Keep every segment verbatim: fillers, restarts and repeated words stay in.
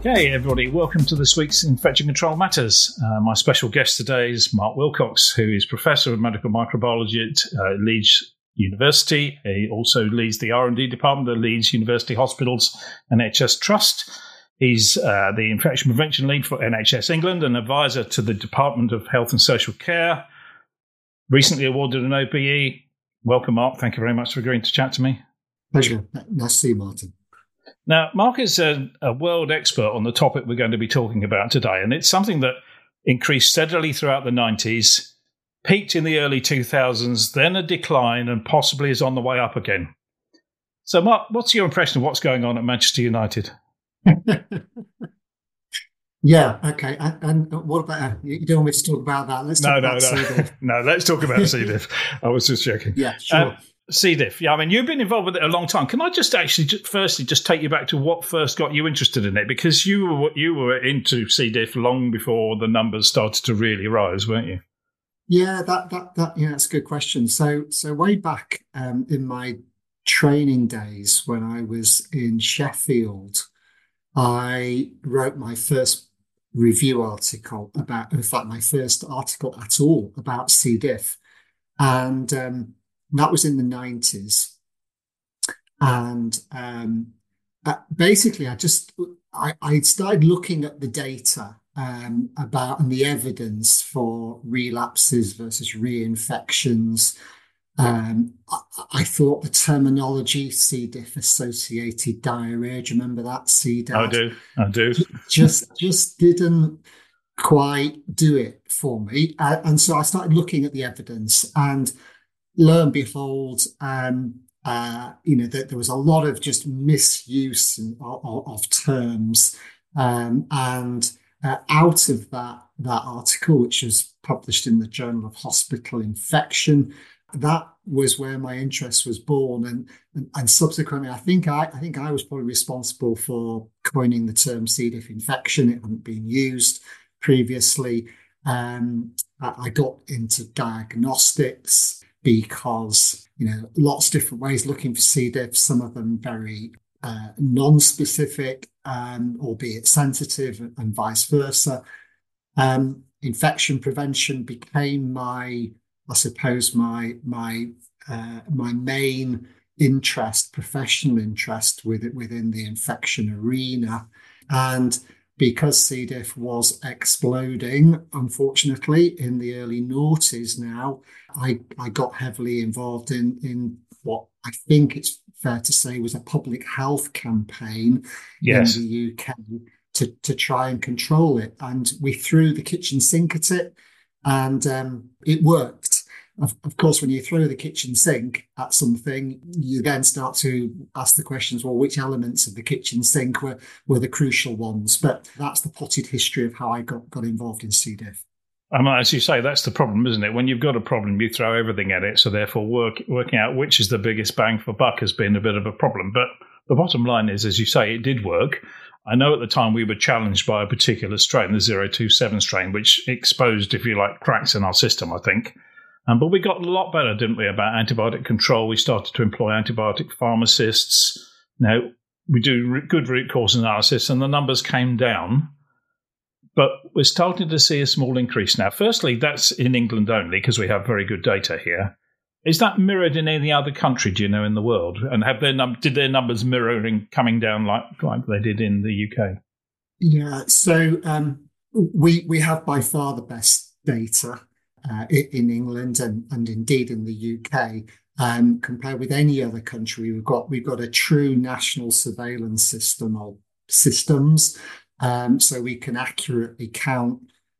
Okay, everybody, welcome to this week's Infection Control Matters. Uh, my special guest today is Mark Wilcox, who is Professor of Medical Microbiology at uh, Leeds University. He also leads the R and D department at Leeds University Hospitals N H S Trust. He's uh, the Infection Prevention Lead for N H S England and advisor to the Department of Health and Social Care. Recently awarded an O B E. Welcome, Mark. Thank you very much for agreeing to chat to me. Pleasure. Nice to see you, Martin. Now, Mark is a, a world expert on the topic we're going to be talking about today, and it's something that increased steadily throughout the nineties, peaked in the early two thousands, then a decline, and possibly is on the way up again. So, Mark, what's your impression of what's going on at Manchester United? Yeah, okay. And, and what about, uh, you don't want me to talk about that? Let's talk no, about no, C. no. diff. No, let's talk about C. diff. I was just joking. Yeah, sure. Um, C. diff. Yeah, I mean, you've been involved with it a long time. Can I just actually, just, firstly, just take you back to what first got you interested in it? Because you were you were into C. diff long before the numbers started to really rise, weren't you? Yeah, that that that yeah, that's a good question. So so way back um, in my training days when I was in Sheffield, I wrote my first review article about, in fact, my first article at all about C. diff, and um, that was in the nineties. And um, uh, basically, I just I, I started looking at the data um, about and the evidence for relapses versus reinfections. Um, I, I thought the terminology C. diff associated diarrhea. Do you remember that? C. diff. I do. I do. Just just didn't quite do it for me, uh, and so I started looking at the evidence, and lo and behold, um, uh, you know, that there was a lot of just misuse of, of terms, um, and uh, out of that that article, which was published in the Journal of Hospital Infection, that was where my interest was born, and and, and subsequently, I think I, I think I was probably responsible for coining the term C. diff infection. It hadn't been used previously. Um, I, I got into diagnostics because, you know, lots of different ways looking for C. diff. Some of them very uh, non-specific, um, albeit sensitive, and vice versa. Um, infection prevention became my I suppose my my uh, my main interest, professional interest with it within the infection arena, and because C. diff was exploding, unfortunately, in the early noughties now, I I got heavily involved in in what I think it's fair to say was a public health campaign yes. in the U K to to try and control it, and we threw the kitchen sink at it, and um, it worked. Of, of course, when you throw the kitchen sink at something, you then start to ask the questions, well, which elements of the kitchen sink were, were the crucial ones? But that's the potted history of how I got, got involved in C. diff. I mean, as you say, that's the problem, isn't it? When you've got a problem, you throw everything at it. So therefore, work, working out which is the biggest bang for buck has been a bit of a problem. But the bottom line is, as you say, it did work. I know at the time we were challenged by a particular strain, the zero two seven strain, which exposed, if you like, cracks in our system, I think. Um, but we got a lot better, didn't we, about antibiotic control. We started to employ antibiotic pharmacists. Now, we do good root cause analysis, and the numbers came down. But we're starting to see a small increase now. Firstly, that's in England only, because we have very good data here. Is that mirrored in any other country, do you know, in the world? And have their num- did their numbers mirroring coming down like, like they did in the U K? Yeah, so um, we we have by far the best data Uh, in England and, and indeed in the U K, um, compared with any other country. We've got we've got a true national surveillance system or systems, um, so we can accurately count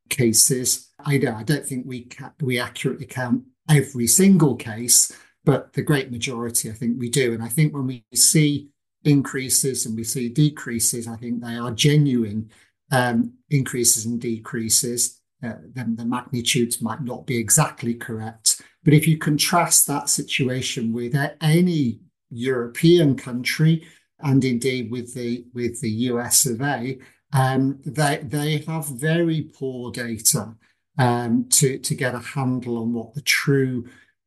cases. I don't, I don't think we ca- we accurately count every single case, but the great majority, I think we do. And I think when we see increases and we see decreases, I think they are genuine um, increases and decreases. Uh, then the magnitudes might not be exactly correct. But if you contrast that situation with any European country, and indeed with the with the U S of A, um, they they have very poor data um, to to get a handle on what the true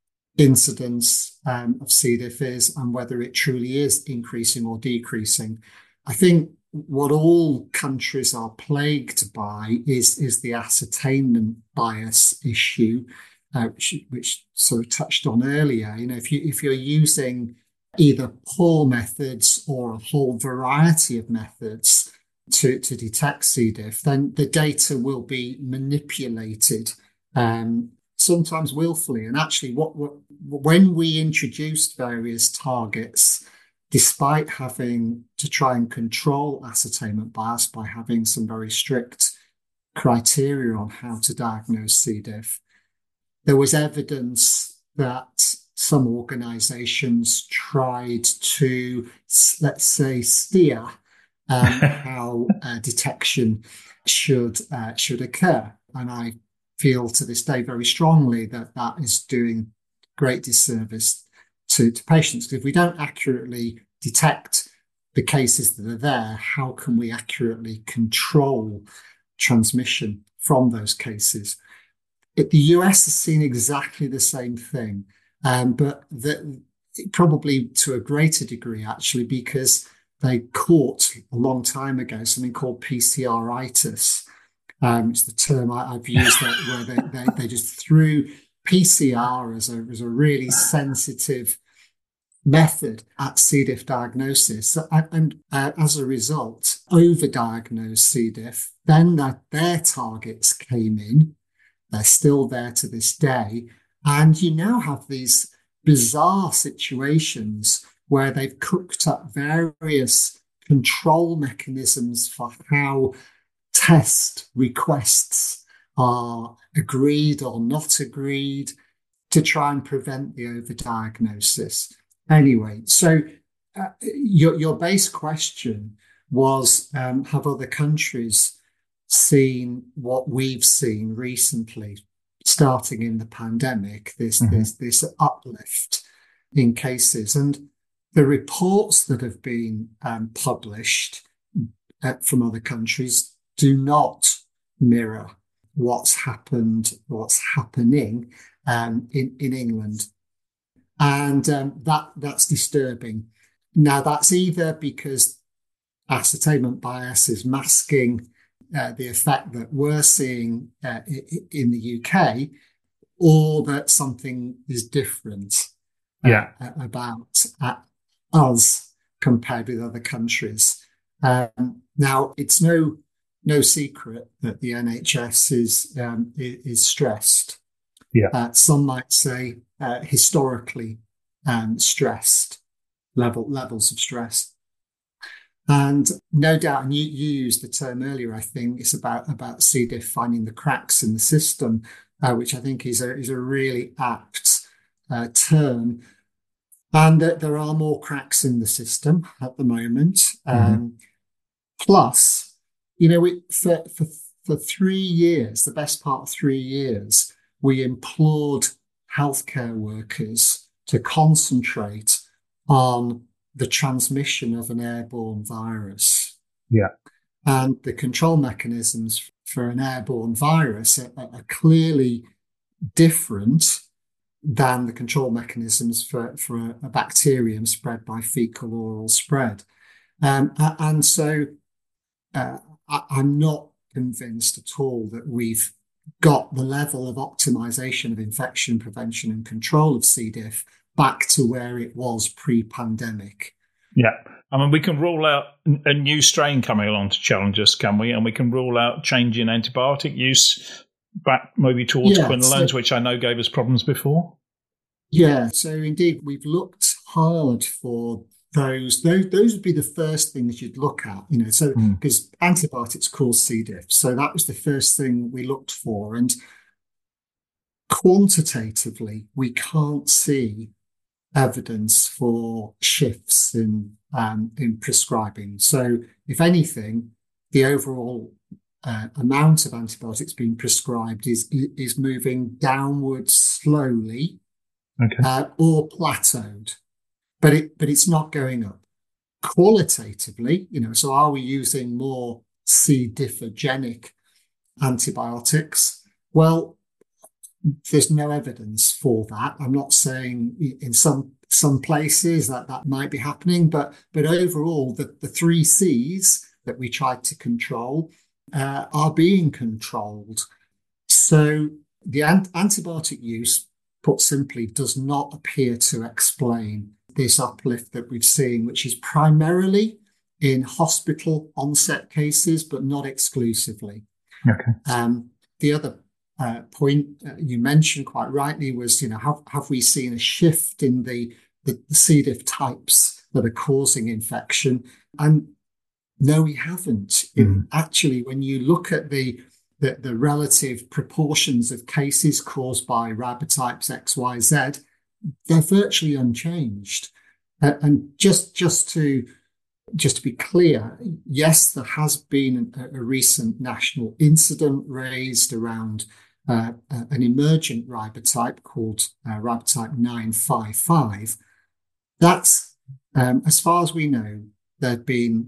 incidence um, of C. diff is and whether it truly is increasing or decreasing. I think what all countries are plagued by is, is the ascertainment bias issue, uh, which, which sort of touched on earlier. You know, if you if you're using either poor methods or a whole variety of methods to, to detect C. diff, then the data will be manipulated, um, sometimes willfully. And actually, what, what when we introduced various targets, despite having to try and control ascertainment bias by having some very strict criteria on how to diagnose C. diff, there was evidence that some organizations tried to, let's say, steer um, how uh, detection should uh, should occur. And I feel to this day very strongly that that is doing great disservice to, to patients. Because if we don't accurately detect the cases that are there, how can we accurately control transmission from those cases? It, the U S has seen exactly the same thing. Um, but the, probably to a greater degree, actually, because they caught a long time ago something called P C R-itis. Um, it's the term I, I've used that where they, they, they just threw P C R as a, as a really sensitive method at C. diff diagnosis. And, and uh, as a result, overdiagnosed C. diff. Then that their targets came in. They're still there to this day. And you now have these bizarre situations where they've cooked up various control mechanisms for how test requests are agreed or not agreed to try and prevent the overdiagnosis. Anyway, so uh, your, your base question was, um, have other countries seen what we've seen recently? Starting in the pandemic, this, mm-hmm. this, this uplift in cases. And the reports that have been um, published uh, from other countries do not mirror what's happened, what's happening um, in, in England. And um, that that's disturbing. Now, that's either because ascertainment bias is masking Uh, the effect that we're seeing uh, in the U K, or that something is different uh, yeah. about uh, us compared with other countries. Um, now, it's no no secret that the N H S is um, is stressed. Yeah. Uh, some might say uh, historically um, stressed level levels of stress. And no doubt, and you, you used the term earlier, I think it's about, about C. diff finding the cracks in the system, uh, which I think is a, is a really apt uh, term. And that there are more cracks in the system at the moment. Mm-hmm. Um, plus, you know, we, for, for, for three years, the best part of three years, we implored healthcare workers to concentrate on the transmission of an airborne virus. Yeah. And the control mechanisms for an airborne virus are, are clearly different than the control mechanisms for, for a, a bacterium spread by fecal oral spread. Um, and so uh, I, I'm not convinced at all that we've got the level of optimization of infection prevention and control of C. diff back to where it was pre-pandemic. Yeah. I mean, we can rule out a new strain coming along to challenge us, can we? And we can rule out change in antibiotic use back maybe towards yeah, quinolones, so, which I know gave us problems before. Yeah. So indeed, we've looked hard for those. Those, those would be the first things you'd look at, you know, so because mm. antibiotics cause C. diff. So that was the first thing we looked for. And quantitatively, we can't see evidence for shifts in um, in prescribing. So, if anything, the overall uh, amount of antibiotics being prescribed is is moving downwards slowly, okay. uh, or plateaued, but it but it's not going up. Qualitatively, you know, so are we using more C. differgenic antibiotics? Well, there's no evidence for that. I'm not saying in some some places that that might be happening, but but overall, the, the three C's, that we tried to control uh, are being controlled. So the ant- antibiotic use, put simply, does not appear to explain this uplift that we've seen, which is primarily in hospital onset cases, but not exclusively. Okay. Um, the other uh, point uh, you mentioned quite rightly was, you know, have, have we seen a shift in the, the, the C. diff types that are causing infection? And no, we haven't. Mm. In, actually, when you look at the, the the relative proportions of cases caused by ribotypes X, Y, Z, they're virtually unchanged. Uh, and just just to just to be clear, yes, there has been a, a recent national incident raised around uh, an emergent ribotype called uh, ribotype nine five five. That's, um, as far as we know, there have been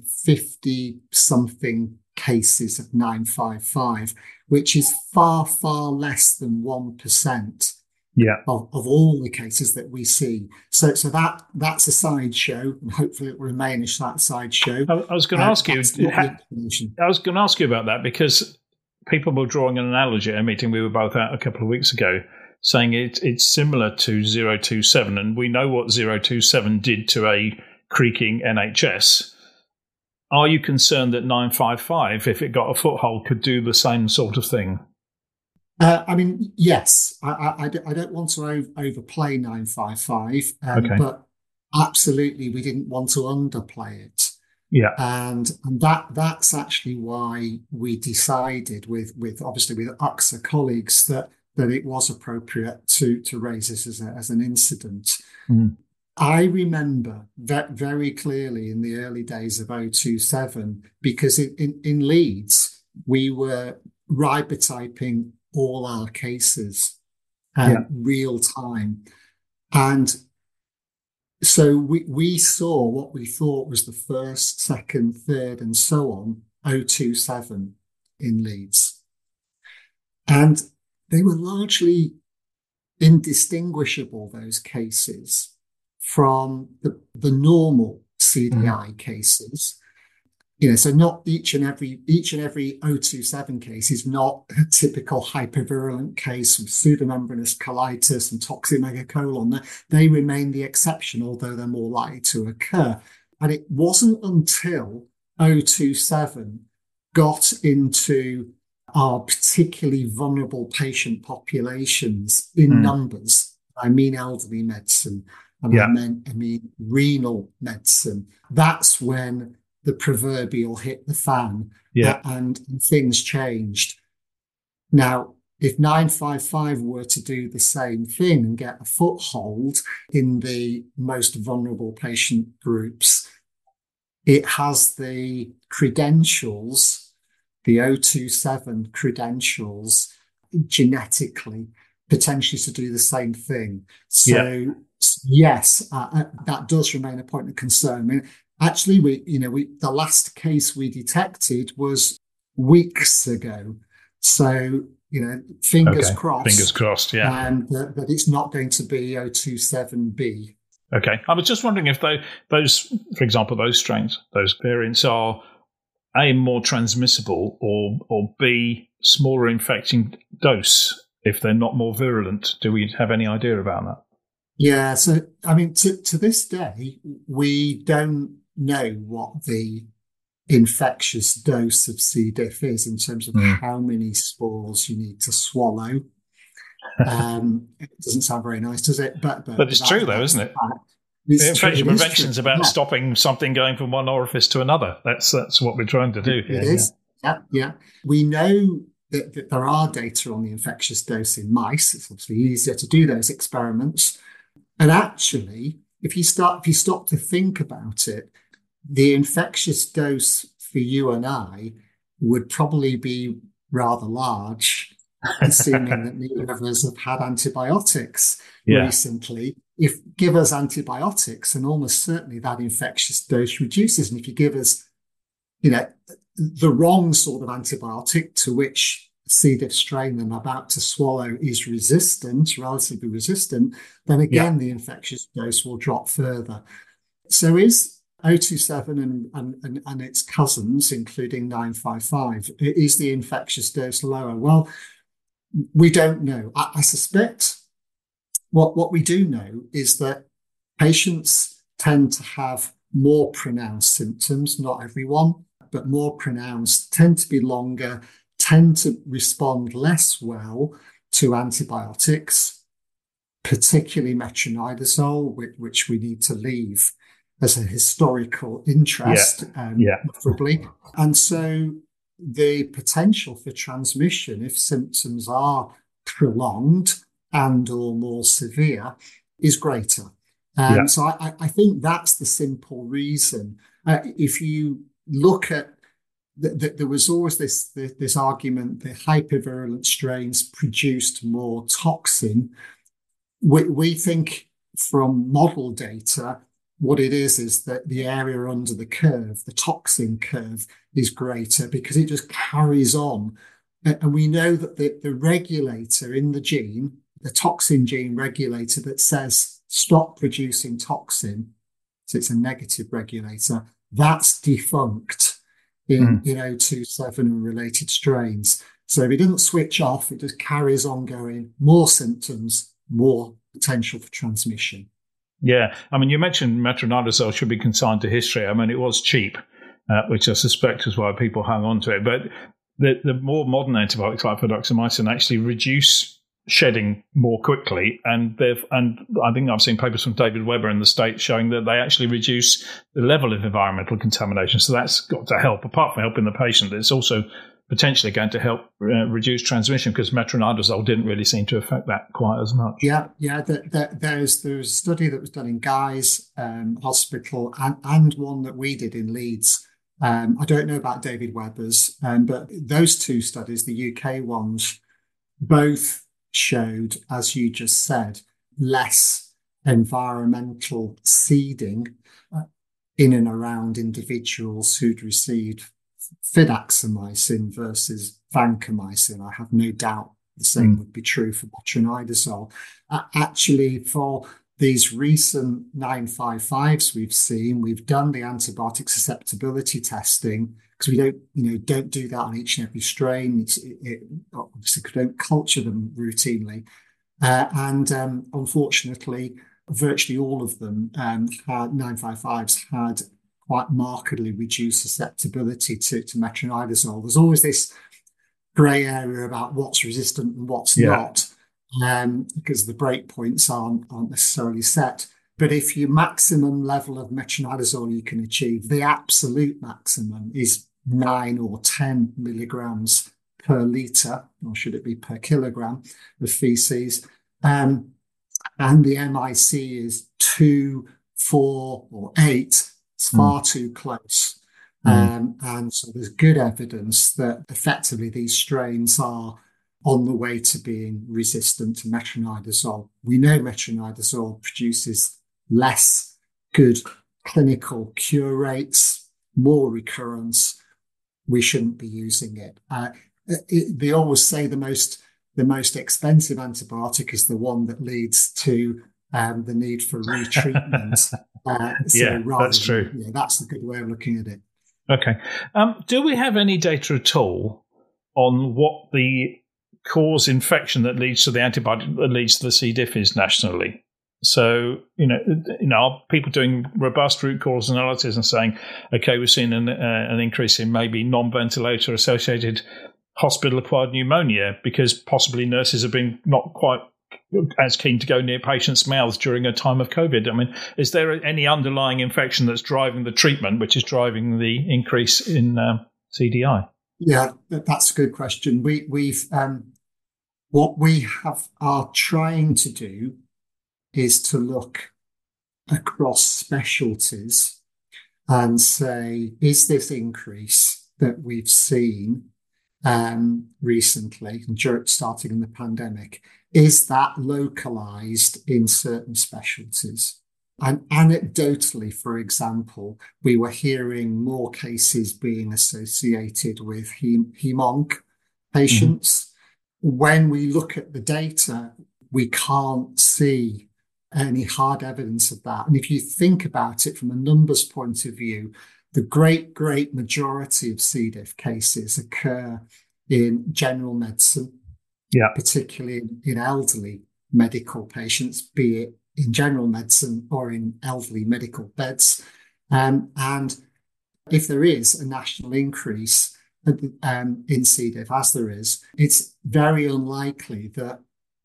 fifty-something cases of nine five five, which is far, far less than one percent yeah. of, of all the cases that we see. So so that that's a sideshow, and hopefully it will remain a sideshow. I, I was going to uh, ask you, ha- I was going to ask you about that, because people were drawing an analogy at a meeting we were both at a couple of weeks ago, saying it, it's similar to zero two seven, and we know what zero two seven did to a creaking N H S. Are you concerned that nine five five, if it got a foothold, could do the same sort of thing? Uh, I mean, yes. I, I, I don't want to over, overplay nine five five, um, okay. but absolutely we didn't want to underplay it. Yeah, and and that that's actually why we decided, with with obviously with U X A colleagues, that that it was appropriate to to raise this as a, as an incident. Mm. I remember that very clearly in the early days of zero two seven, because in, in, in Leeds, we were ribotyping all our cases um, yeah. real time. And so we, we saw what we thought was the first, second, third, and so on, zero two seven in Leeds. And they were largely indistinguishable, those cases, from the, the normal C D I mm-hmm. cases. You know, so not each and every each and every zero two seven case is not a typical hypervirulent case with pseudomembranous colitis and toxic megacolon. They remain the exception, although they're more likely to occur. And it wasn't until zero two seven got into our particularly vulnerable patient populations in mm. numbers. I mean elderly medicine, and yeah. I, mean, I mean renal medicine. That's when the proverbial hit the fan, yeah. and, and things changed. Now, if nine five five were to do the same thing and get a foothold in the most vulnerable patient groups, it has the credentials, the zero two seven credentials, genetically, potentially to do the same thing. So, yeah. yes, uh, that does remain a point of concern. I mean, actually, we, you know, we the last case we detected was weeks ago. So, you know, fingers okay. crossed. Fingers crossed, yeah. And that, that it's not going to be zero two seven B. Okay. I was just wondering if they, those, for example, those strains, those variants are A, more transmissible, or or B, smaller infecting dose if they're not more virulent. Do we have any idea about that? Yeah. So, I mean, to, to this day, we don't know what the infectious dose of C. diff is in terms of mm. how many spores you need to swallow. Um, it doesn't sound very nice, does it? But but, but it's that, true, though, isn't it? Infection prevention is about yeah. stopping something going from one orifice to another. That's that's what we're trying to do. It, here, it is. Yeah. yeah, yeah. We know that, that there are data on the infectious dose in mice. It's obviously easier to do those experiments. And actually, if you start, if you stop to think about it, the infectious dose for you and I would probably be rather large, assuming that neither of us have had antibiotics yeah. recently. If give us antibiotics, and almost certainly that infectious dose reduces. And if you give us, you know, the wrong sort of antibiotic to which C. diff strain that I'm about to swallow is resistant, relatively resistant, then again, yeah. the infectious dose will drop further. So is O two seven and, and, and, and its cousins, including nine five five, is the infectious dose lower? Well, we don't know. I, I suspect what, what we do know is that patients tend to have more pronounced symptoms, not everyone, but more pronounced, tend to be longer, tend to respond less well to antibiotics, particularly metronidazole, which, which we need to leave as a historical interest, yeah. Um, yeah. preferably. And so the potential for transmission, if symptoms are prolonged and or more severe, is greater. Um, yeah. So I, I think that's the simple reason. Uh, if you look at the, the, there was always this, this this argument that hypervirulent strains produced more toxin. We, we think from model data, what it is is that the area under the curve, the toxin curve, is greater because it just carries on. And we know that the, the regulator in the gene, the toxin gene regulator that says stop producing toxin, so it's a negative regulator, that's defunct in, mm. in O two seven and related strains. So if it doesn't switch off, it just carries on going, more symptoms, more potential for transmission. Yeah, I mean, you mentioned metronidazole should be consigned to history. I mean, it was cheap, uh, which I suspect is why people hung on to it. But the, the more modern antibiotics like fidaxomicin actually reduce shedding more quickly, and they've and I think I've seen papers from David Weber in the States showing that they actually reduce the level of environmental contamination. So that's got to help. Apart from helping the patient, it's also potentially going to help uh, reduce transmission because metronidazole didn't really seem to affect that quite as much. Yeah, yeah. The, the, there's there's a study that was done in Guy's um, Hospital and, and one that we did in Leeds. Um, I don't know about David Weber's, um, but those two studies, the U K ones, both showed, as you just said, less environmental seeding uh, in and around individuals who'd received fidaxomicin versus vancomycin. I have no doubt the same mm. would be true for metronidazole. Uh, actually, for these recent nine five fives we've seen, we've done the antibiotic susceptibility testing because we don't, you know, don't do that on each and every strain. It's, it, it, obviously, we don't culture them routinely, uh, and um, unfortunately, virtually all of them um, had nine five fives had quite markedly reduced susceptibility to, to metronidazole. There's always this grey area about what's resistant and what's yeah. not, um, because the breakpoints aren't, aren't necessarily set. But if your maximum level of metronidazole you can achieve, the absolute maximum is nine or ten milligrams per litre, or should it be per kilogram of feces, um, and the M I C is two, four, or eight. It's far mm. too close. Mm. Um, and so there's good evidence that effectively these strains are on the way to being resistant to metronidazole. We know metronidazole produces less good clinical cure rates, more recurrence. We shouldn't be using it. Uh, it. They always say the most the most expensive antibiotic is the one that leads to um, the need for retreatment. Uh, so yeah, that's true. Than, yeah, that's a good way of looking at it. Okay. Um, do we have any data at all on what the cause infection that leads to the antibiotic that leads to the C. diff is nationally? So, you know, you know, are people doing robust root cause analysis and saying, okay, we've seen an, uh, an increase in maybe non-ventilator associated hospital-acquired pneumonia because possibly nurses have been not quite as keen to go near patients' mouths during a time of COVID? I mean, is there any underlying infection that's driving the treatment, which is driving the increase in um, C D I? Yeah, that's a good question. We, we've um, what we have are trying to do is to look across specialties and say, is this increase that we've seen um, recently, starting in the pandemic, is that localized in certain specialties? And anecdotally, for example, we were hearing more cases being associated with hem- hem-onc patients. Mm-hmm. When we look at the data, we can't see any hard evidence of that. And if you think about it from a numbers point of view, the great, great majority of C. diff cases occur in general medicine, yeah, particularly in, in elderly medical patients, be it in general medicine or in elderly medical beds. Um, and if there is a national increase um, in C. diff, as there is, it's very unlikely that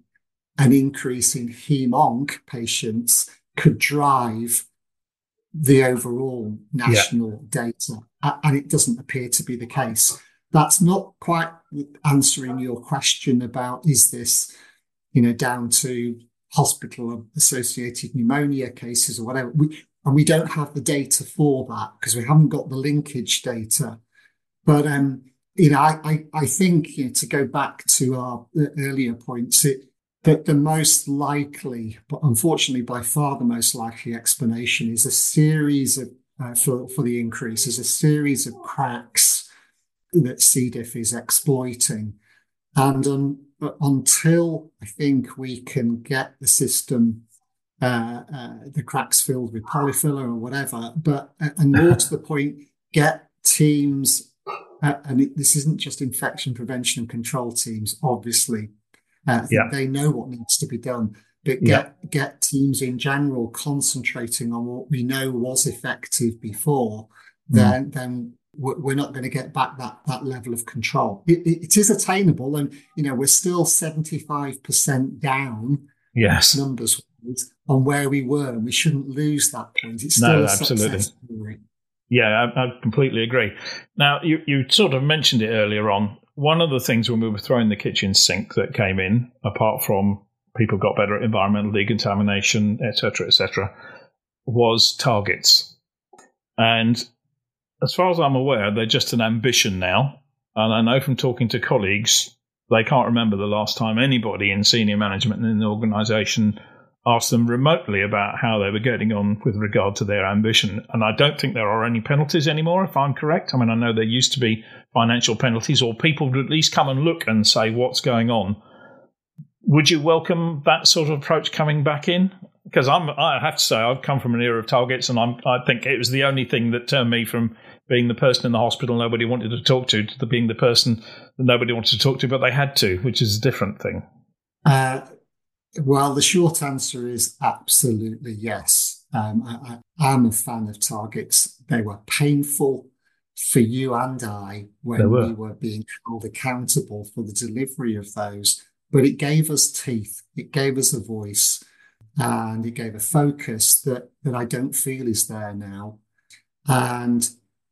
an increase in hem-onc patients could drive the overall national yeah. data. And it doesn't appear to be the case. That's not quite answering your question about, is this, you know, down to hospital-associated pneumonia cases or whatever. We, and we don't have the data for that because we haven't got the linkage data. But, um, you know, I, I, I think, you know, to go back to our earlier points, it, that the most likely, but unfortunately by far the most likely explanation is a series of, uh, for, for the increase, is a series of cracks that C. diff is exploiting. And um, until I think we can get the system, uh, uh, the cracks filled with polyfiller or whatever, but, and more to the point, get teams, uh, and it, this isn't just infection prevention and control teams, obviously, uh, yeah. they know what needs to be done, but get, yeah. get teams in general concentrating on what we know was effective before, mm. then, then we're not going to get back that, that level of control. It, it, it is attainable, and you know we're still seventy-five percent down. Yes, numbers on where we were, and we shouldn't lose that point. It's still no, a absolutely. Success story. Yeah, I, I completely agree. Now, you, you sort of mentioned it earlier on. One of the things when we were throwing the kitchen sink that came in, apart from people got better at environmental decontamination, et cetera, et cetera, was targets. And as far as I'm aware, they're just an ambition now. And I know from talking to colleagues, they can't remember the last time anybody in senior management in the organisation asked them remotely about how they were getting on with regard to their ambition. And I don't think there are any penalties anymore, if I'm correct. I mean, I know there used to be financial penalties, or people would at least come and look and say what's going on. Would you welcome that sort of approach coming back in? Because I'm, I have to say, I've come from an era of targets, and I'm, I think it was the only thing that turned me from being the person in the hospital nobody wanted to talk to, to being the person that nobody wanted to talk to, but they had to, which is a different thing. Uh, well, the short answer is absolutely yes. Um, I, I, I'm a fan of targets. They were painful for you and I when were. we were being held accountable for the delivery of those, but it gave us teeth. It gave us a voice. And it gave a focus that, that I don't feel is there now. And,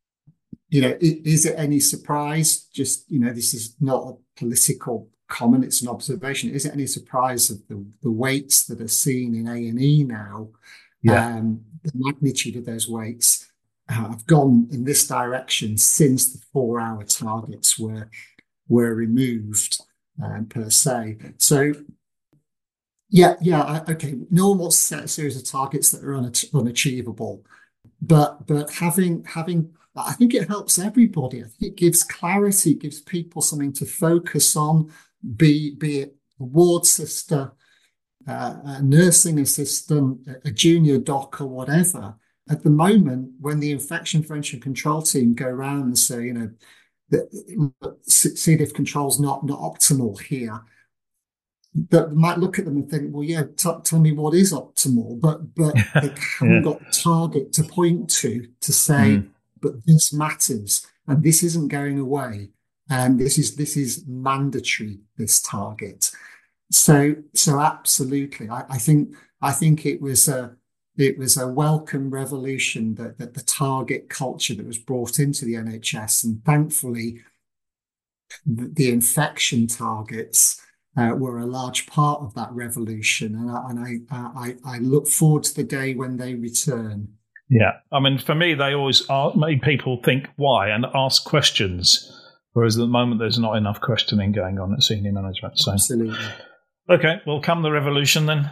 you know, is it any surprise? Just, you know, this is not a political comment, it's an observation. Is it any surprise of the, the weights that are seen in A and E now? Yeah. Um, the magnitude of those weights uh, have gone in this direction since the four-hour targets were, were removed um, per se. So, Yeah, yeah, okay. No one wants to set a series of targets that are un- unachievable, but but having having, I think it helps everybody. I think it gives clarity, gives people something to focus on. Be be it a ward sister, uh, a nursing assistant, a junior doc, or whatever. At the moment, when the infection prevention control team go around and say, you know, that C. diff control's not not optimal here, that might look at them and think, well, yeah, t- tell me what is optimal, but but they haven't yeah. got a target to point to to say, mm. but this matters and this isn't going away, and this is this is mandatory, this target. So so absolutely, I, I think I think it was a it was a welcome revolution that that the target culture that was brought into the N H S, and thankfully the, the infection targets Uh, were a large part of that revolution, and I, and I, I, I look forward to the day when they return. Yeah, I mean, for me, they always are, made people think why and ask questions, whereas at the moment there's not enough questioning going on at senior management. So. Absolutely. Okay, well, come the revolution then.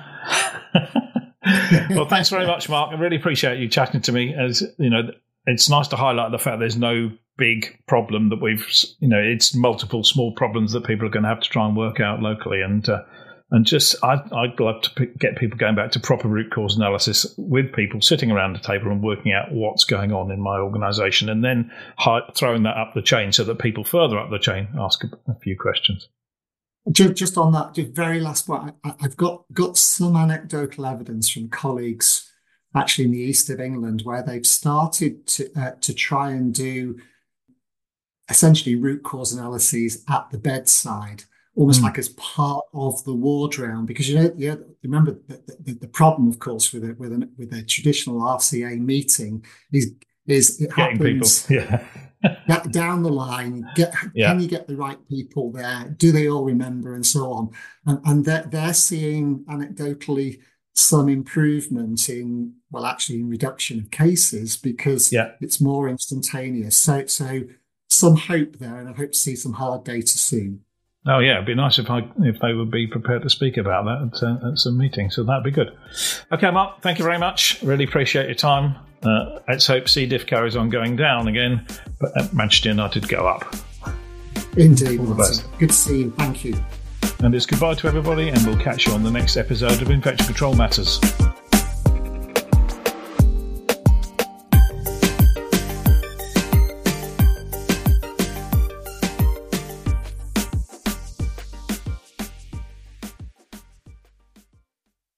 Well, thanks very much, Mark. I really appreciate you chatting to me. As you know, it's nice to highlight the fact there's no big problem that we've, you know, it's multiple small problems that people are going to have to try and work out locally. And uh, And just, I'd, I'd love to p- get people going back to proper root cause analysis with people sitting around the table and working out what's going on in my organisation, and then hi- throwing that up the chain so that people further up the chain ask a, a few questions. Just, just on that, just very last one, I, I've got, got some anecdotal evidence from colleagues actually in the east of England where they've started to uh, to try and do essentially root cause analyses at the bedside, almost mm. like as part of the ward round, because you know, yeah, remember the, the, the problem, of course, with a, with a with a traditional R C A meeting is is it Getting happens people. Yeah. down the line. Get, yeah. Can you get the right people there? Do they all remember, and so on? And, and they're they're seeing anecdotally some improvement in, well, actually in reduction of cases because yeah. it's more instantaneous. So so some hope there, and I hope to see some hard data soon. Oh yeah, it'd be nice if I if they would be prepared to speak about that at, uh, at some meetings. So that'd be good. Okay, Mark, thank you very much. Really appreciate your time. Uh, let's hope C. diff carries on going down again, but uh, Manchester United go up. Indeed, Martin. Good to see you. Thank you. And it's goodbye to everybody, and we'll catch you on the next episode of Infection Control Matters.